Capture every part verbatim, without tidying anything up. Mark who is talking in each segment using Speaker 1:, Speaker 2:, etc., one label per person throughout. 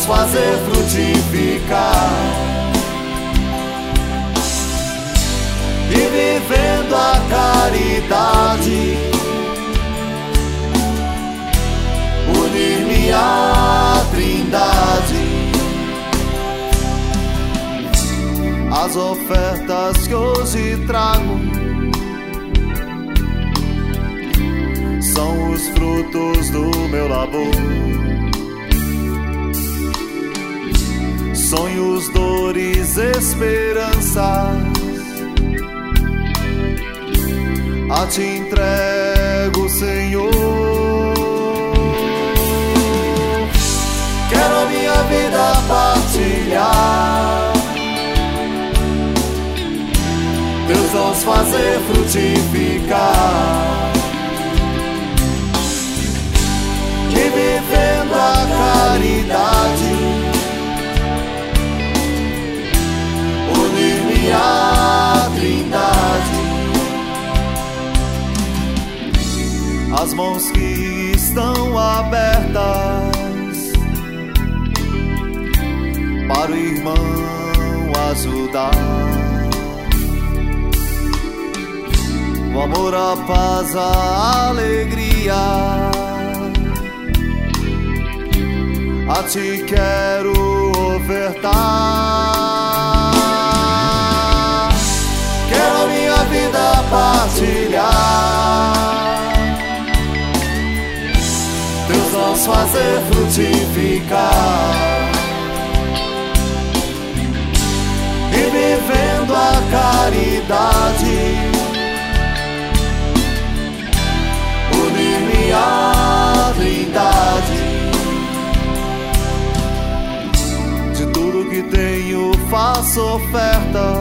Speaker 1: vamos fazer frutificar e vivendo a caridade, unir-me à Trindade. As ofertas que hoje trago são os frutos do meu labor, sonhos, dores, esperanças, a Ti entrego, Senhor. Quero a minha vida partilhar, Deus nos fazer frutificar e vivendo a caridade, unir-me à Trindade. As mãos que estão abertas para o irmão ajudar, o amor, a paz, a alegria, a Ti quero ofertar. Quero a minha vida partilhar, Deus nos fazer frutificar e vivendo a caridade, unir-me à Trindade. De tudo que tenho faço oferta,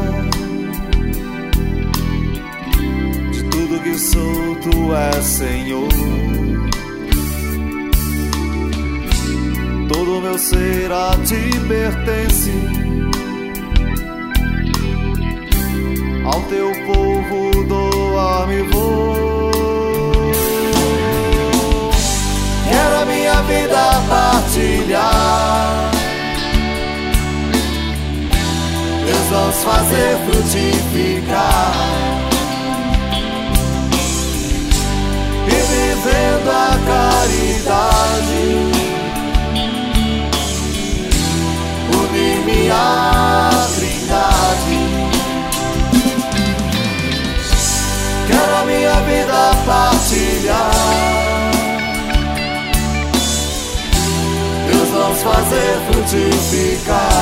Speaker 1: de tudo que sou Tu és Senhor. Todo meu ser a Ti pertence, ao Teu povo doar-me vou. Quero a minha vida partilhar, Deus nos fazer frutificar e vivendo a caridade, unir-me à Trindade. Quero a minha vida partilhar, Deus nos fazer frutificar